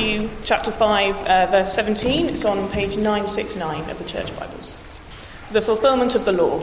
Matthew chapter 5, verse 17. It's on page 969 of the Church Bibles. The fulfillment of the law.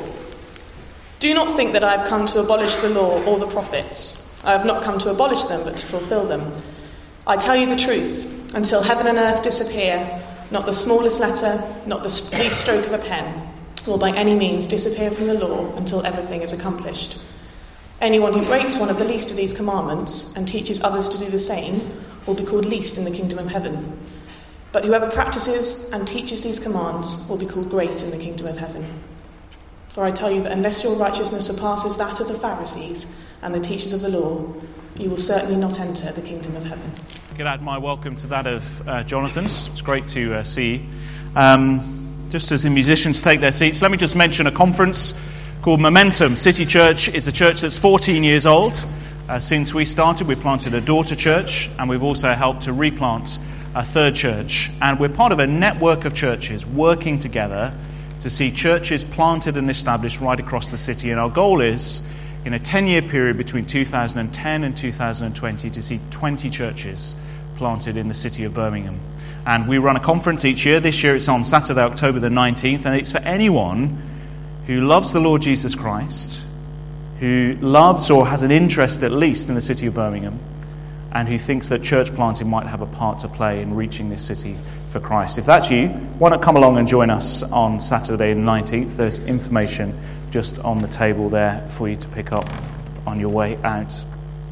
Do not think that I have come to abolish the law or the prophets. I have not come to abolish them, but to fulfill them. I tell you the truth, until heaven and earth disappear, not the smallest letter, not the least stroke of a pen, will by any means disappear from the law until everything is accomplished. Anyone who breaks one of the least of these commandments and teaches others to do the same will be called least in the kingdom of heaven. But whoever practices and teaches these commands will be called great in the kingdom of heaven. For I tell you that unless your righteousness surpasses that of the Pharisees and the teachers of the law, you will certainly not enter the kingdom of heaven. I could add my welcome to that of Jonathan's. It's great to see you. Just as the musicians take their seats, let me just mention a conference called Momentum. City Church is a church that's 14 years old. Since we started, we planted a daughter church, and we've also helped to replant a third church. And we're part of a network of churches working together to see churches planted and established right across the city. And our goal is, in a 10-year period between 2010 and 2020, to see 20 churches planted in the city of Birmingham. And we run a conference each year. This year it's on Saturday, October the 19th, and it's for anyone who loves the Lord Jesus Christ, who loves or has an interest at least in the city of Birmingham, and who thinks that church planting might have a part to play in reaching this city for Christ. If that's you, why not come along and join us on Saturday the 19th? There's information just on the table there for you to pick up on your way out.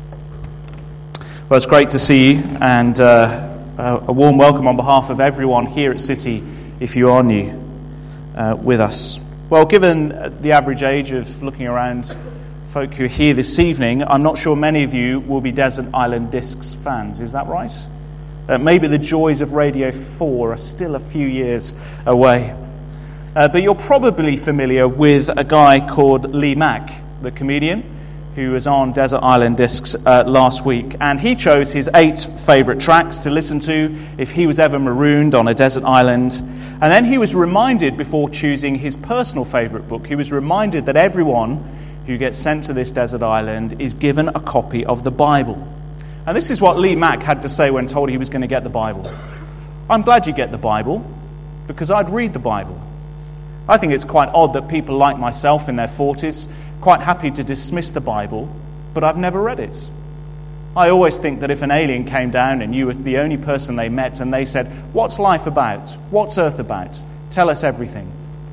Well, it's great to see you, and a warm welcome on behalf of everyone here at City if you are new with us. Well, given the average age of looking around folk who are here this evening, I'm not sure many of you will be Desert Island Discs fans. Is that right? Maybe the joys of Radio 4 are still a few years away. But you're probably familiar with a guy called Lee Mack, the comedian, who was on Desert Island Discs last week. And he chose his 8 favourite tracks to listen to if he was ever marooned on a desert island. And then he was reminded, before choosing his personal favourite book, he was reminded that everyone who gets sent to this desert island is given a copy of the Bible. And this is what Lee Mack had to say when told he was going to get the Bible. I'm glad you get the Bible, because I'd read the Bible. I think it's quite odd that people like myself in their 40s, quite happy to dismiss the Bible, but I've never read it. I always think that if an alien came down and you were the only person they met and they said, "What's life about? What's Earth about? Tell us everything."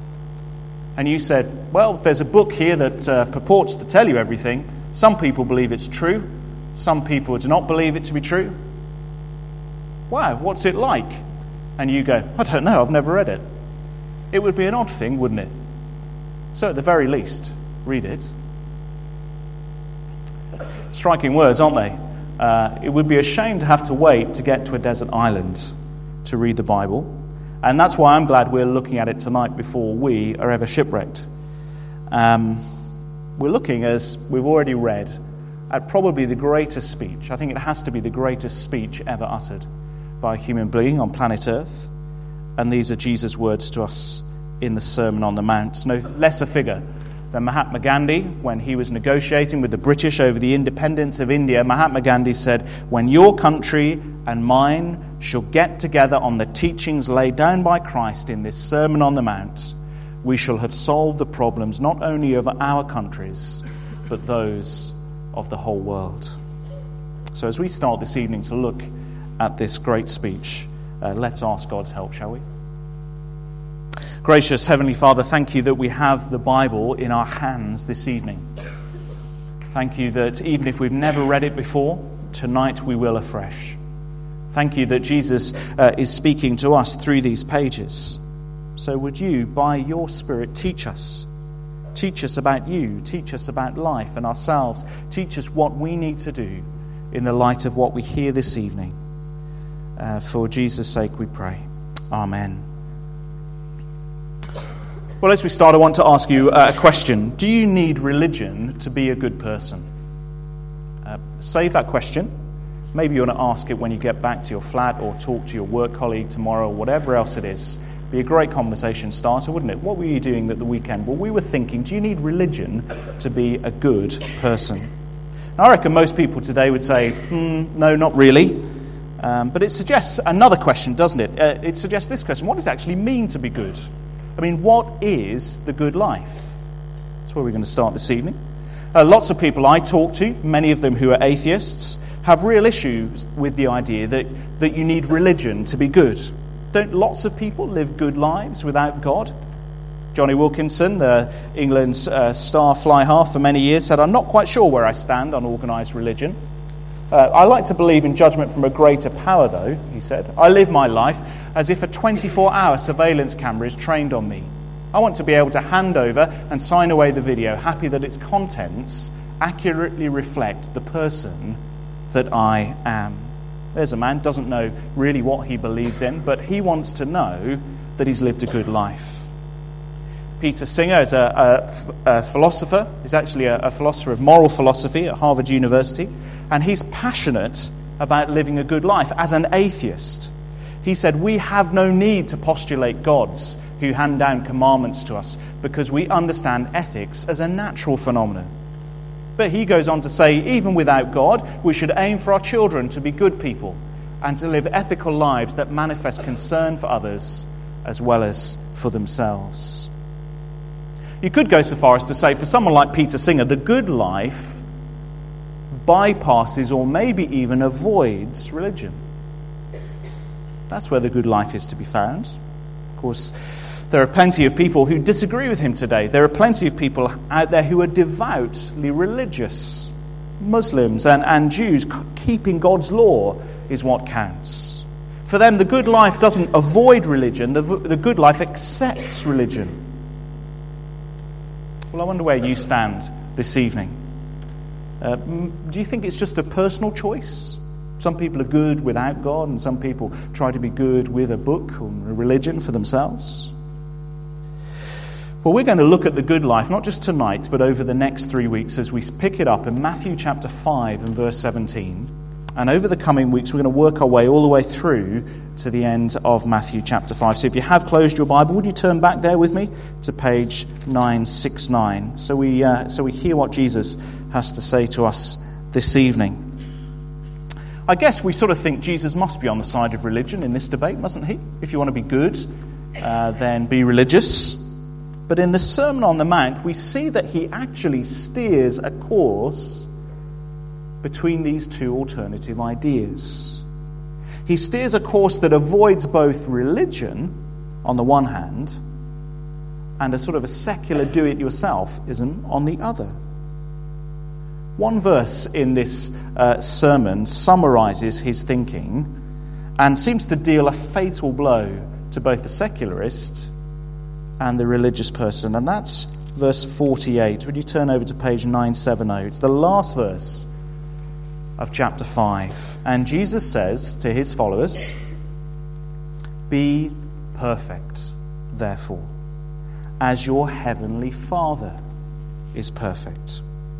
And you said, "Well, there's a book here that purports to tell you everything. Some people believe it's true. Some people do not believe it to be true. Wow, what's it like?" And you go, "I don't know, I've never read it." It would be an odd thing, wouldn't it? So at the very least, read it. Striking words, aren't they? It would be a shame to have to wait to get to a desert island to read the Bible. And that's why I'm glad we're looking at it tonight before we are ever shipwrecked. We're looking, as we've already read, at probably the greatest speech. I think it has to be the greatest speech ever uttered by a human being on planet Earth. And these are Jesus' words to us in the Sermon on the Mount. No less a figure than Mahatma Gandhi, when he was negotiating with the British over the independence of India. Mahatma Gandhi said, "When your country and mine shall get together on the teachings laid down by Christ in this Sermon on the Mount, we shall have solved the problems not only of our countries, but those of the whole world." So as we start this evening to look at this great speech, let's ask God's help, shall we? Gracious Heavenly Father, thank you that we have the Bible in our hands this evening. Thank you that even if we've never read it before, tonight we will afresh. Thank you that Jesus is speaking to us through these pages. So would you, by your Spirit, teach us about you, teach us about life and ourselves, teach us what we need to do in the light of what we hear this evening. For Jesus' sake we pray. Amen. Well, as we start, I want to ask you a question. Do you need religion to be a good person? Save that question. Maybe you want to ask it when you get back to your flat or talk to your work colleague tomorrow or whatever else it is. Be a great conversation starter, wouldn't it? What were you doing at the weekend? Well, we were thinking, do you need religion to be a good person? Now, I reckon most people today would say, no, not really. But it suggests another question, doesn't it? It suggests this question: what does it actually mean to be good? I mean, what is the good life? That's where we're going to start this evening. Lots of people I talk to, many of them who are atheists, have real issues with the idea that you need religion to be good. Don't lots of people live good lives without God? Johnny Wilkinson, England's star fly half for many years, said, "I'm not quite sure where I stand on organised religion. I like to believe in judgment from a greater power, though," he said. "I live my life as if a 24-hour surveillance camera is trained on me. I want to be able to hand over and sign away the video, happy that its contents accurately reflect the person that I am." There's a man, doesn't know really what he believes in, but he wants to know that he's lived a good life. Peter Singer is a philosopher. He's actually a philosopher of moral philosophy at Harvard University, and he's passionate about living a good life as an atheist. He said, "We have no need to postulate gods who hand down commandments to us because we understand ethics as a natural phenomenon." But he goes on to say, even without God, we should aim for our children to be good people and to live ethical lives that manifest concern for others as well as for themselves. You could go so far as to say, for someone like Peter Singer, the good life bypasses or maybe even avoids religion. That's where the good life is to be found. Of course, there are plenty of people who disagree with him today. There are plenty of people out there who are devoutly religious. Muslims and Jews, keeping God's law is what counts. For them, the good life doesn't avoid religion. The good life accepts religion. Well, I wonder where you stand this evening. Do you think it's just a personal choice? Some people are good without God, and some people try to be good with a book or a religion for themselves. Well, we're going to look at the good life, not just tonight, but over the next 3 weeks as we pick it up in Matthew chapter 5 and verse 17. And over the coming weeks, we're going to work our way all the way through to the end of Matthew chapter 5. So if you have closed your Bible, would you turn back there with me to page 969? So we hear what Jesus has to say to us this evening. I guess we sort of think Jesus must be on the side of religion in this debate, mustn't he? If you want to be good, then be religious. But in the Sermon on the Mount, we see that he actually steers a course between these two alternative ideas. He steers a course that avoids both religion, on the one hand, and a sort of a secular do-it-yourselfism on the other. One verse in this sermon summarizes his thinking and seems to deal a fatal blow to both the secularist and the religious person, and that's verse 48. Would you turn over to page 970? It's the last verse of chapter 5. And Jesus says to his followers, "Be perfect, therefore, as your heavenly Father is perfect."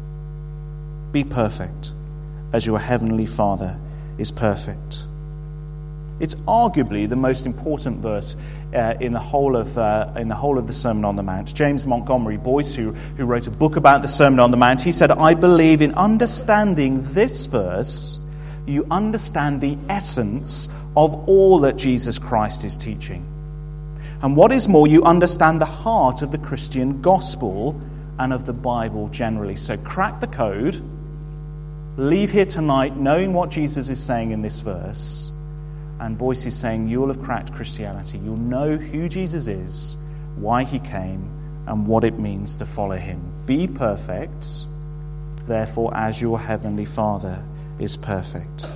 Be perfect, as your heavenly Father is perfect. It's arguably the most important verse in the whole of the Sermon on the Mount. James Montgomery Boyce, who wrote a book about the Sermon on the Mount, he said, "I believe in understanding this verse, you understand the essence of all that Jesus Christ is teaching. And what is more, you understand the heart of the Christian gospel and of the Bible generally." So crack the code. Leave here tonight knowing what Jesus is saying in this verse. And Boyce is saying you'll have cracked Christianity. You'll know who Jesus is, why he came, and what it means to follow him. Be perfect, therefore, as your heavenly Father is perfect.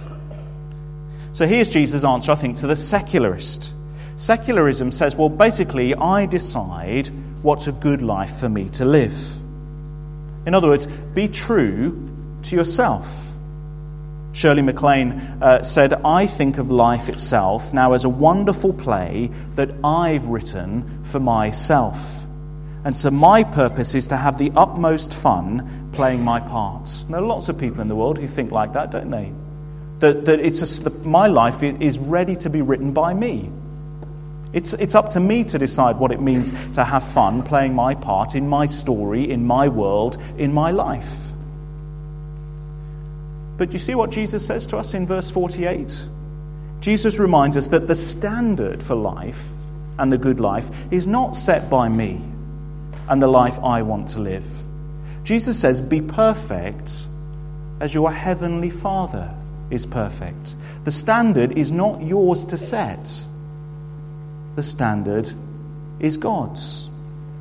So here's Jesus' answer, I think, to the secularist. Secularism says, well, basically, I decide what's a good life for me to live. In other words, be true to yourself. Shirley MacLaine said, "I think of life itself now as a wonderful play that I've written for myself. And so my purpose is to have the utmost fun playing my part." There are lots of people in the world who think like that, don't they? That my life is ready to be written by me. It's up to me to decide what it means to have fun playing my part in my story, in my world, in my life. But do you see what Jesus says to us in verse 48? Jesus reminds us that the standard for life and the good life is not set by me and the life I want to live. Jesus says, be perfect as your heavenly Father is perfect. The standard is not yours to set. The standard is God's.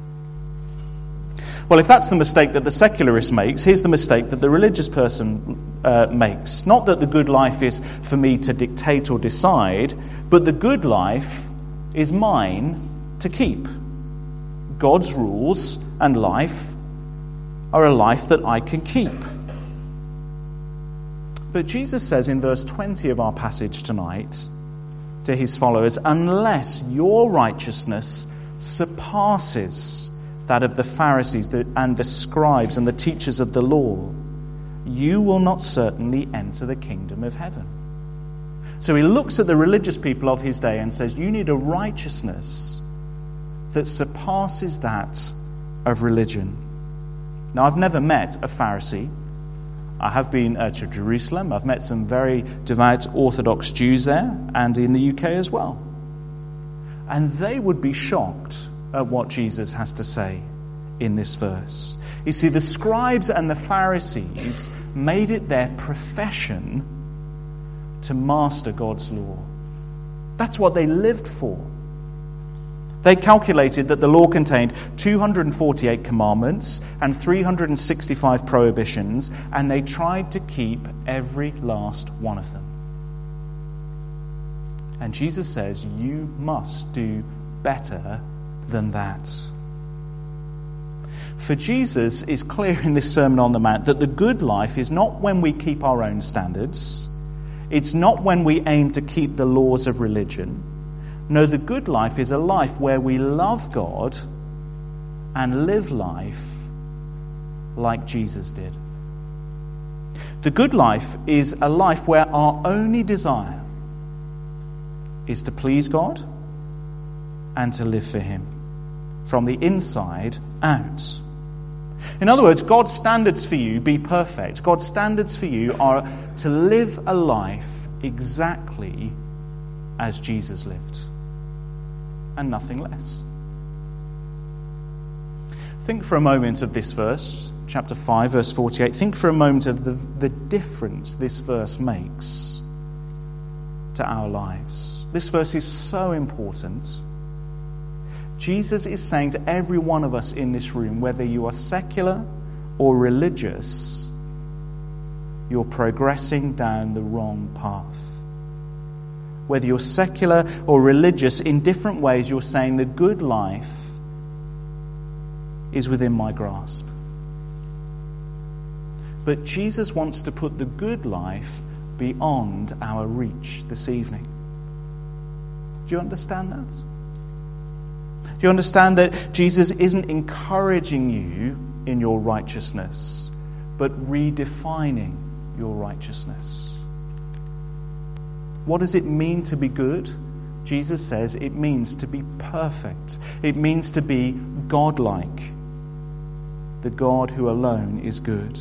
Well, if that's the mistake that the secularist makes, here's the mistake that the religious person makes. Not that the good life is for me to dictate or decide, but the good life is mine to keep. God's rules and life are a life that I can keep. But Jesus says in verse 20 of our passage tonight to his followers, unless your righteousness surpasses that of the Pharisees and the scribes and the teachers of the law, you will not certainly enter the kingdom of heaven. So he looks at the religious people of his day and says, you need a righteousness that surpasses that of religion. Now, I've never met a Pharisee. I have been to Jerusalem. I've met some very devout Orthodox Jews there and in the UK as well. And they would be shocked at what Jesus has to say in this verse. You see, the scribes and the Pharisees made it their profession to master God's law. That's what they lived for. They calculated that the law contained 248 commandments and 365 prohibitions, and they tried to keep every last one of them. And Jesus says, you must do better than that. For Jesus is clear in this Sermon on the Mount that the good life is not when we keep our own standards. It's not when we aim to keep the laws of religion. No, the good life is a life where we love God and live life like Jesus did. The good life is a life where our only desire is to please God and to live for him from the inside out. In other words, God's standards for you be perfect. God's standards for you are to live a life exactly as Jesus lived, and nothing less. Think for a moment of this verse, chapter 5, verse 48. Think for a moment of the difference this verse makes to our lives. This verse is so important. Jesus is saying to every one of us in this room, whether you are secular or religious, you're progressing down the wrong path. Whether you're secular or religious, in different ways, you're saying the good life is within my grasp. But Jesus wants to put the good life beyond our reach this evening. Do you understand that? Do you understand that Jesus isn't encouraging you in your righteousness, but redefining your righteousness? What does it mean to be good? Jesus says it means to be perfect. It means to be godlike. The God who alone is good.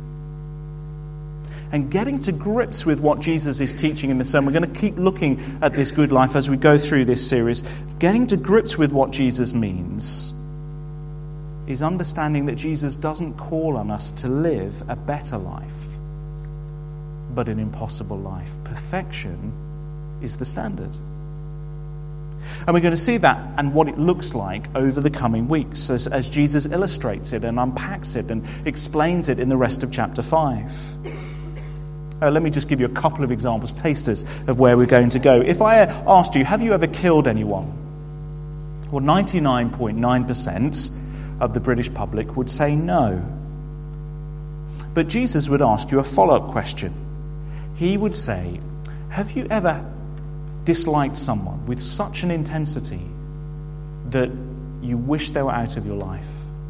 And getting to grips with what Jesus is teaching in the sermon, we're going to keep looking at this good life as we go through this series. Getting to grips with what Jesus means is understanding that Jesus doesn't call on us to live a better life, but an impossible life. Perfection is the standard. And we're going to see that and what it looks like over the coming weeks as Jesus illustrates it and unpacks it and explains it in the rest of chapter 5. Let me just give you a couple of examples, tasters of where we're going to go. If I asked you, have you ever killed anyone? Well, 99.9% of the British public would say no. But Jesus would ask you a follow-up question. He would say, have you ever disliked someone with such an intensity that you wish they were out of your life?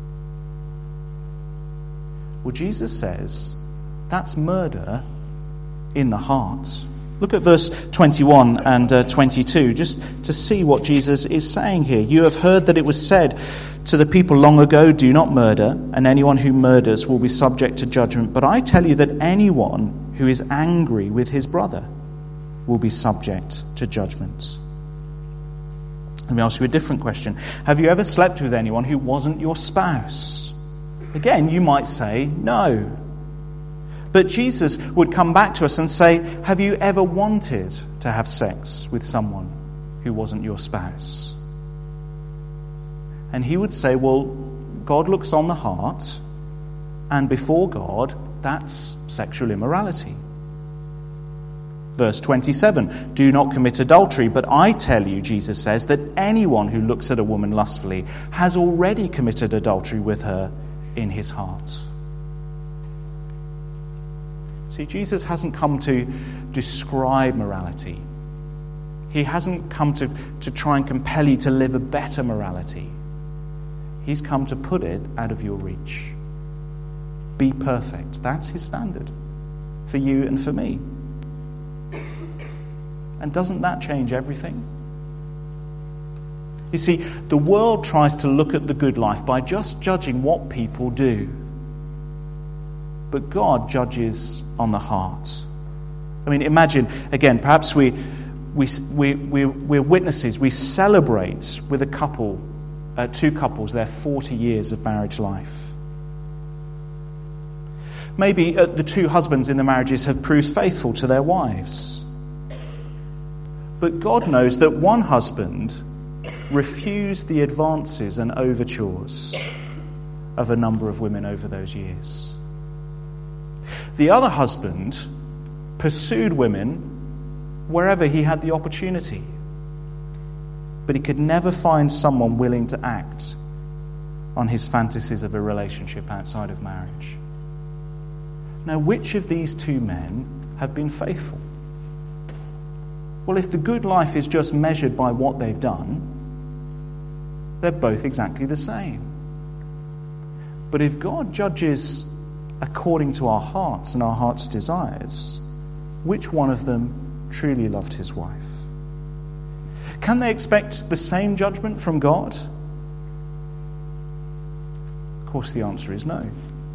Well, Jesus says that's murder in the heart. Look at verse 21 and 22, just to see what Jesus is saying here. You have heard that it was said to the people long ago, do not murder, and anyone who murders will be subject to judgment. But I tell you that anyone who is angry with his brother will be subject to judgment. Let me ask you a different question. Have you ever slept with anyone who wasn't your spouse? Again, you might say no. But Jesus would come back to us and say, have you ever wanted to have sex with someone who wasn't your spouse? And he would say, well, God looks on the heart, and before God, that's sexual immorality. Verse 27, do not commit adultery, but I tell you, Jesus says, that anyone who looks at a woman lustfully has already committed adultery with her in his heart. See, Jesus hasn't come to describe morality. He hasn't come to try and compel you to live a better morality. He's come to put it out of your reach. Be perfect. That's his standard for you and for me. And doesn't that change everything? You see, the world tries to look at the good life by just judging what people do. But God judges on the heart. I mean, imagine, again, perhaps we're witnesses. We celebrate with a couple, two couples, their 40 years of marriage life. Maybe the two husbands in the marriages have proved faithful to their wives. But God knows that one husband refused the advances and overtures of a number of women over those years. The other husband pursued women wherever he had the opportunity, but he could never find someone willing to act on his fantasies of a relationship outside of marriage. Now, which of these two men have been faithful? Well, if the good life is just measured by what they've done, they're both exactly the same. But if God judges according to our hearts and our heart's desires, which one of them truly loved his wife? Can they expect the same judgment from God? Of course, the answer is no.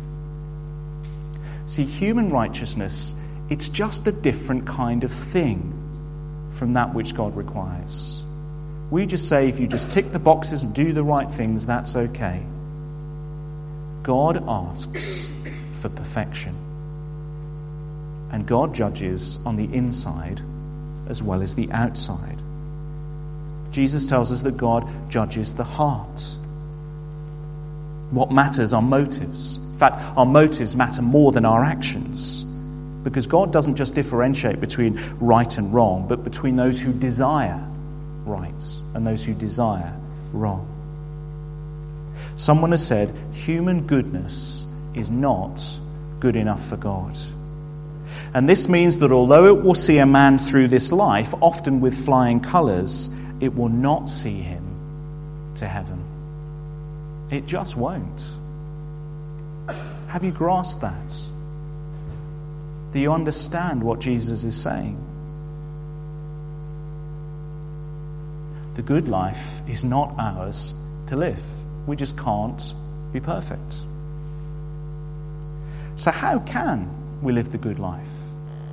See, human righteousness, it's just a different kind of thing from that which God requires. We just say, if you just tick the boxes and do the right things, that's okay. God asks for perfection. And God judges on the inside as well as the outside. Jesus tells us that God judges the heart. What matters are motives. In fact, our motives matter more than our actions. Because God doesn't just differentiate between right and wrong, but between those who desire right and those who desire wrong. Someone has said, human goodness is not good enough for God. And this means that although it will see a man through this life, often with flying colours, it will not see him to heaven. It just won't. Have you grasped that? Do you understand what Jesus is saying? The good life is not ours to live. We just can't be perfect. So how can we live the good life?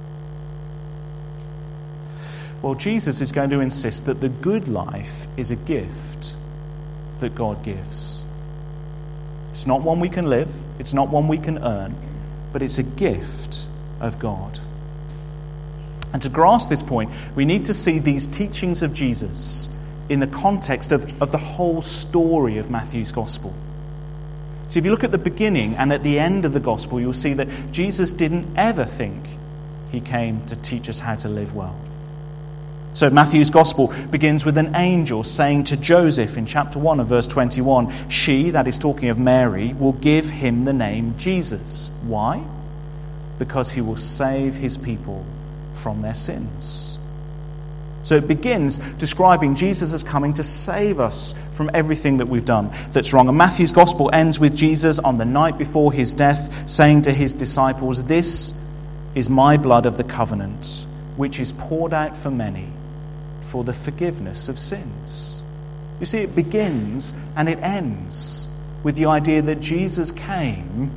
Well, Jesus is going to insist that the good life is a gift that God gives. It's not one we can live, it's not one we can earn, but it's a gift of God. And to grasp this point, we need to see these teachings of Jesus in the context of the whole story of Matthew's Gospel. So if you look at the beginning and at the end of the Gospel, you'll see that Jesus didn't ever think he came to teach us how to live well. So Matthew's Gospel begins with an angel saying to Joseph in chapter 1 of verse 21, she, that is talking of Mary, will give him the name Jesus. Why? Because he will save his people from their sins. So it begins describing Jesus as coming to save us from everything that we've done that's wrong. And Matthew's Gospel ends with Jesus on the night before his death saying to his disciples, this is my blood of the covenant, which is poured out for many for the forgiveness of sins. You see, it begins and it ends with the idea that Jesus came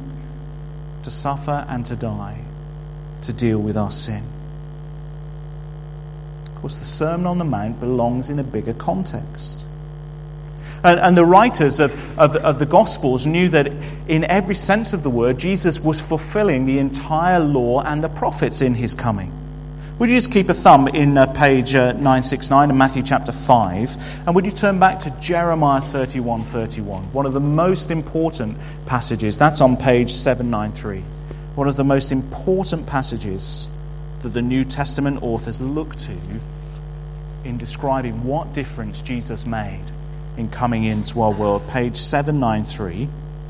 to suffer and to die, to deal with our sin. Of course, the Sermon on the Mount belongs in a bigger context. And the writers of the Gospels knew that in every sense of the word, Jesus was fulfilling the entire law and the prophets in his coming. Would you just keep a thumb in page 969 in Matthew chapter 5, and would you turn back to Jeremiah 31:31, one of the most important passages. That's on page 793. One of the most important passages that the New Testament authors look to in describing what difference Jesus made in coming into our world. Page 793.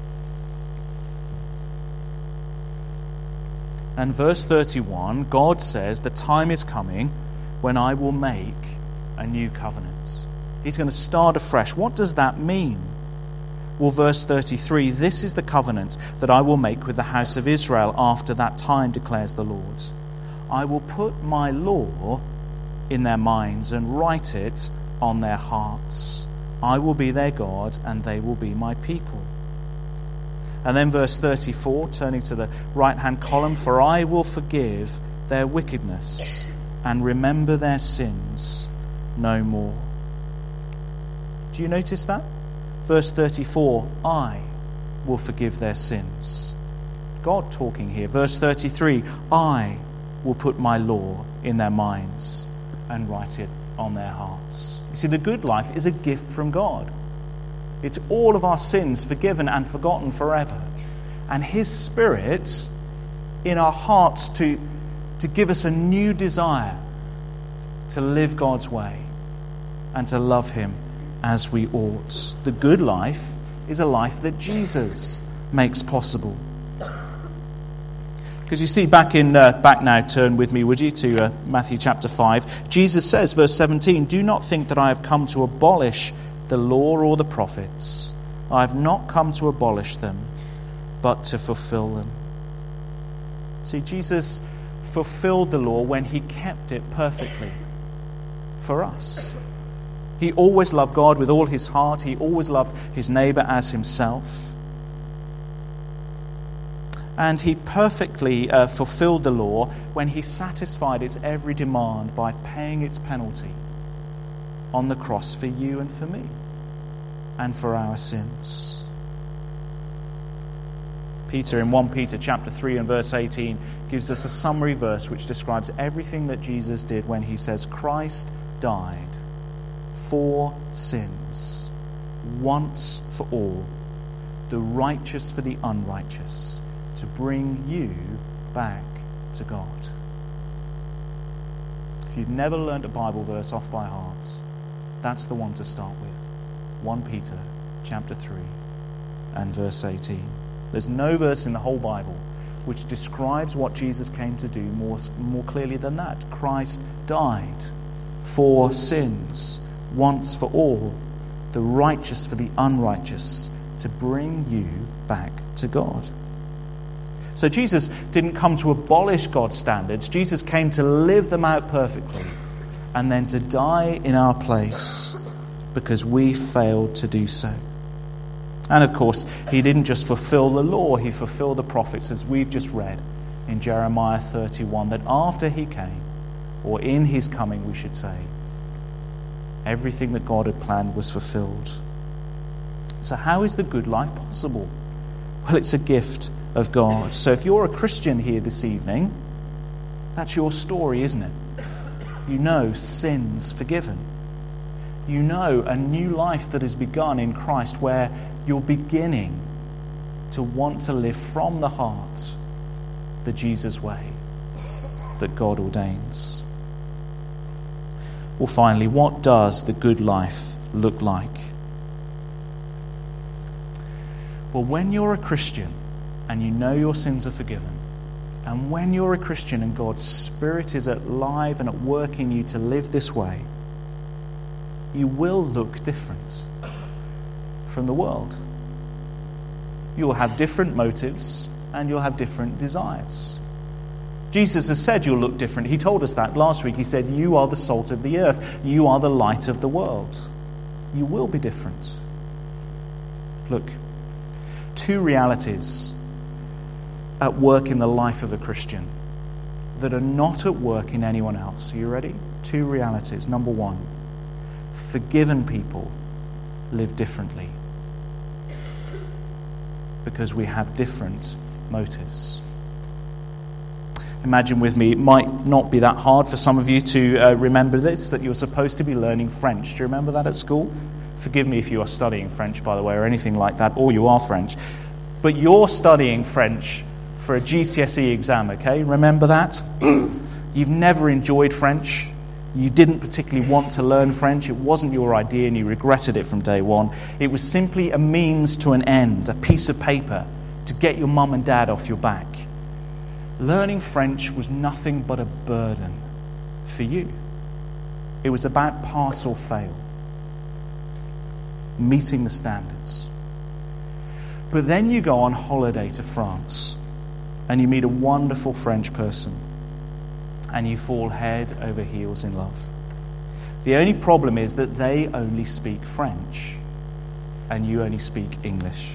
And verse 31, God says, the time is coming when I will make a new covenant. He's going to start afresh. What does that mean? Well, verse 33, this is the covenant that I will make with the house of Israel after that time, declares the Lord. I will put my law in their minds and write it on their hearts. I will be their God and they will be my people. And then verse 34, turning to the right-hand column, for I will forgive their wickedness and remember their sins no more. Do you notice that? Verse 34, I will forgive their sins. God talking here. Verse 33, I will put my law in their minds and write it on their hearts. You see, the good life is a gift from God. It's all of our sins forgiven and forgotten forever. And his Spirit in our hearts to give us a new desire to live God's way and to love him as we ought. The good life is a life that Jesus makes possible. Because you see, back now, turn with me, would you, to Matthew chapter 5. Jesus says, verse 17, do not think that I have come to abolish the law or the prophets. I have not come to abolish them, but to fulfill them. See, Jesus fulfilled the law when he kept it perfectly for us. He always loved God with all his heart. He always loved his neighbor as himself. And he perfectly fulfilled the law when he satisfied its every demand by paying its penalty on the cross for you and for me and for our sins. Peter, in 1 Peter chapter 3 and verse 18, gives us a summary verse which describes everything that Jesus did when he says, Christ died for sins, once for all, the righteous for the unrighteous, to bring you back to God. If you've never learned a Bible verse off by heart, that's the one to start with. 1 Peter chapter 3 and verse 18. There's no verse in the whole Bible which describes what Jesus came to do more clearly than that. Christ died for sins, once for all, the righteous for the unrighteous, to bring you back to God. So Jesus didn't come to abolish God's standards. Jesus came to live them out perfectly and then to die in our place because we failed to do so. And of course, he didn't just fulfill the law, he fulfilled the prophets, as we've just read in Jeremiah 31, that after he came, or in his coming, we should say, everything that God had planned was fulfilled. So how is the good life possible? Well, it's a gift of God. So if you're a Christian here this evening, that's your story, isn't it? You know sins forgiven. You know a new life that has begun in Christ, where you're beginning to want to live from the heart the Jesus way that God ordains. Well, finally, what does the good life look like? Well, when you're a Christian and you know your sins are forgiven, and when you're a Christian and God's Spirit is alive and at work in you to live this way, you will look different from the world. You'll have different motives and you'll have different desires. Jesus has said you'll look different. He told us that last week. He said, you are the salt of the earth. You are the light of the world. You will be different. Look, two realities at work in the life of a Christian. that are not at work in anyone else. Are you ready? 2 realities. Number 1, forgiven people live differently because we have different motives. Imagine with me, it might not be that hard for some of you to remember this, that you're supposed to be learning French. Do you remember that at school? Forgive me if you are studying French, by the way, or anything like that, or you are French. But you're studying French for a GCSE exam, okay? Remember that? You've never enjoyed French. You didn't particularly want to learn French. It wasn't your idea and you regretted it from day one. It was simply a means to an end, a piece of paper to get your mum and dad off your back. Learning French was nothing but a burden for you. It was about pass or fail, meeting the standards. But then you go on holiday to France and you meet a wonderful French person and you fall head over heels in love. The only problem is that they only speak French and you only speak English.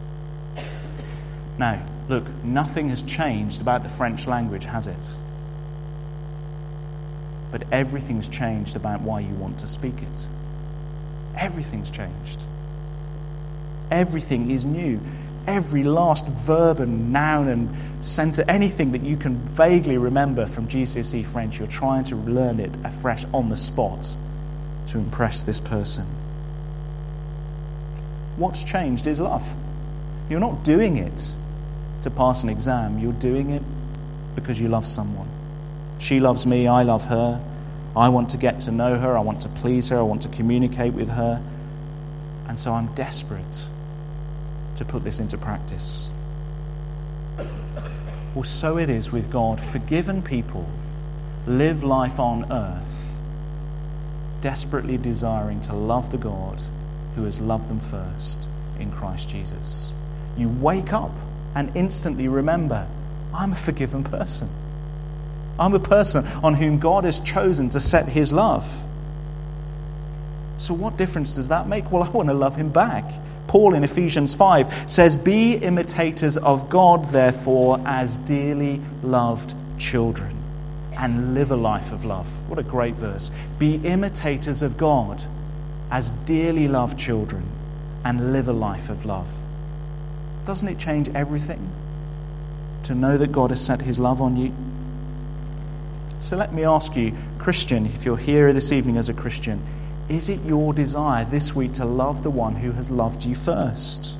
Now, look, nothing has changed about the French language, has it? But everything's changed about why you want to speak it. Everything's changed. Everything is new. Every last verb and noun and sentence, anything that you can vaguely remember from GCSE French, you're trying to learn it afresh on the spot to impress this person. What's changed is love. You're not doing it to pass an exam. You're doing it because you love someone. She loves me, I love her. I want to get to know her, I want to please her, I want to communicate with her. And so I'm desperate to put this into practice. Well, so it is with God. Forgiven people live life on earth, desperately desiring to love the God who has loved them first in Christ Jesus. You wake up and instantly remember, I'm a forgiven person. I'm a person on whom God has chosen to set his love. So what difference does that make? Well, I want to love him back. Paul in Ephesians 5 says, "Be imitators of God, therefore, as dearly loved children, and live a life of love." What a great verse. Be imitators of God as dearly loved children, and live a life of love. Doesn't it change everything to know that God has set his love on you? So let me ask you, Christian, if you're here this evening as a Christian, is it your desire this week to love the one who has loved you first?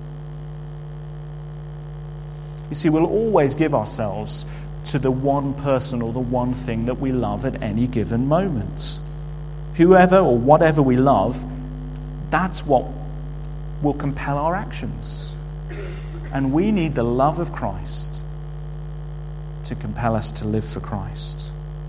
You see, we'll always give ourselves to the one person or the one thing that we love at any given moment. Whoever or whatever we love, that's what will compel our actions. And we need the love of Christ to compel us to live for Christ.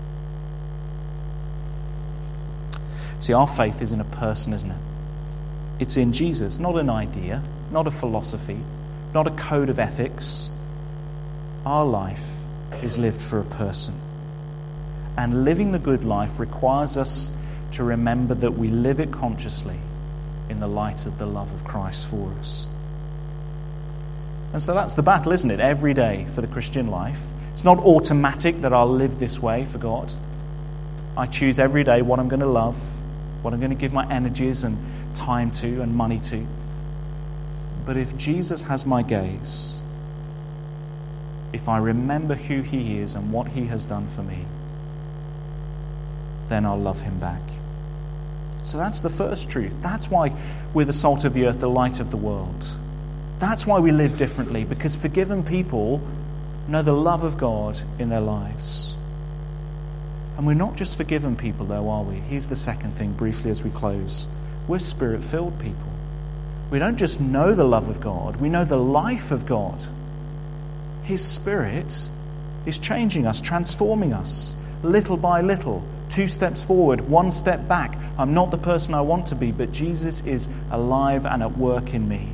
See, our faith is in a person, isn't it? It's in Jesus, not an idea, not a philosophy, not a code of ethics. Our life is lived for a person. And living the good life requires us to remember that we live it consciously in the light of the love of Christ for us. And so that's the battle, isn't it? Every day for the Christian life. It's not automatic that I'll live this way for God. I choose every day what I'm going to love, what I'm going to give my energies and time to and money to. But if Jesus has my gaze, if I remember who he is and what he has done for me, then I'll love him back. So that's the first truth. That's why we're the salt of the earth, the light of the world. That's why we live differently, because forgiven people know the love of God in their lives. And we're not just forgiven people, though, are we? Here's the second thing, briefly, as we close. We're spirit-filled people. We don't just know the love of God, we know the life of God. His Spirit is changing us, transforming us, little by little. 2 steps forward, 1 step back. I'm not the person I want to be, but Jesus is alive and at work in me.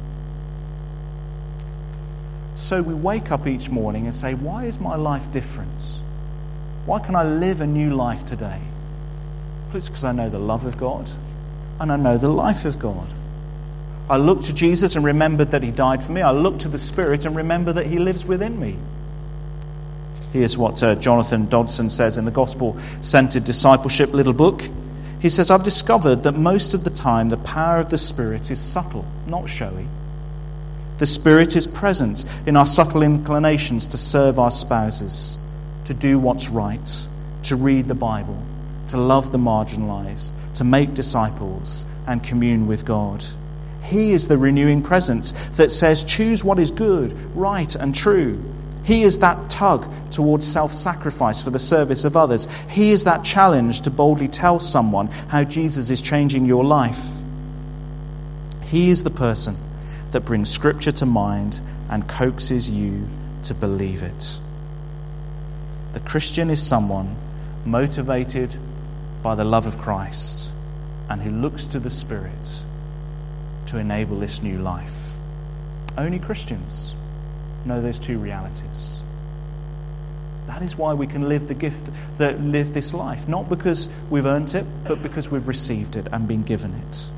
So we wake up each morning and say, why is my life different? Why can I live a new life today? Well, it's because I know the love of God and I know the life of God. I look to Jesus and remember that he died for me. I look to the Spirit and remember that he lives within me. Here's what Jonathan Dodson says in the Gospel-Centered Discipleship little book. He says, I've discovered that most of the time the power of the Spirit is subtle, not showy. The Spirit is present in our subtle inclinations to serve our spouses, to do what's right, to read the Bible, to love the marginalized, to make disciples and commune with God. He is the renewing presence that says, choose what is good, right and true. He is that tug towards self-sacrifice for the service of others. He is that challenge to boldly tell someone how Jesus is changing your life. He is the person that brings Scripture to mind and coaxes you to believe it. The Christian is someone motivated by the love of Christ and who looks to the Spirit to enable this new life. Only Christians know those two realities. That is why we can live live this life, not because we've earned it, but because we've received it and been given it.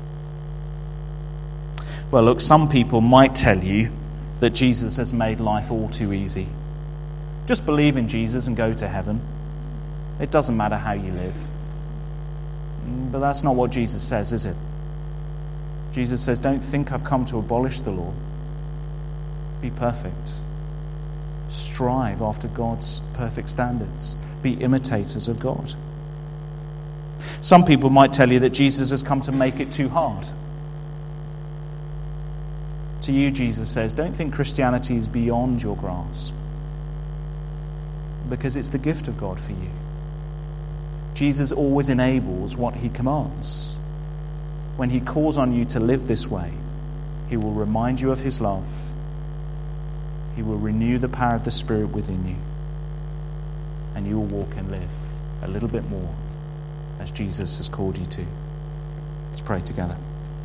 Well, look, some people might tell you that Jesus has made life all too easy. Just believe in Jesus and go to heaven. It doesn't matter how you live. But that's not what Jesus says, is it? Jesus says, don't think I've come to abolish the law. Be perfect. Strive after God's perfect standards. Be imitators of God. Some people might tell you that Jesus has come to make it too hard. To you, Jesus says, don't think Christianity is beyond your grasp, because it's the gift of God for you. Jesus always enables what he commands. When he calls on you to live this way, he will remind you of his love. He will renew the power of the Spirit within you, and you will walk and live a little bit more as Jesus has called you to. Let's pray together.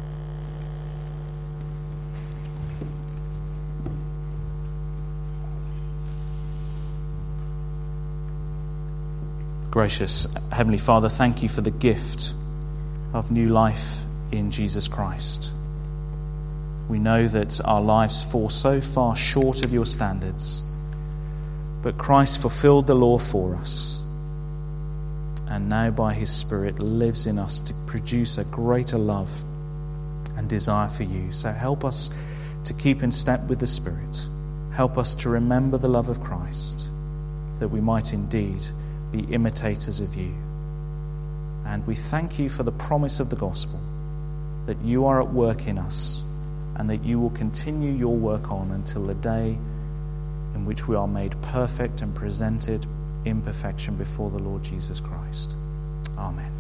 Gracious Heavenly Father, thank you for the gift of new life in Jesus Christ. We know that our lives fall so far short of your standards, but Christ fulfilled the law for us, and now by his Spirit lives in us to produce a greater love and desire for you. So help us to keep in step with the Spirit. Help us to remember the love of Christ, that we might indeed be imitators of you. And we thank you for the promise of the gospel, that you are at work in us and that you will continue your work on until the day in which we are made perfect and presented in perfection before the Lord Jesus Christ. Amen.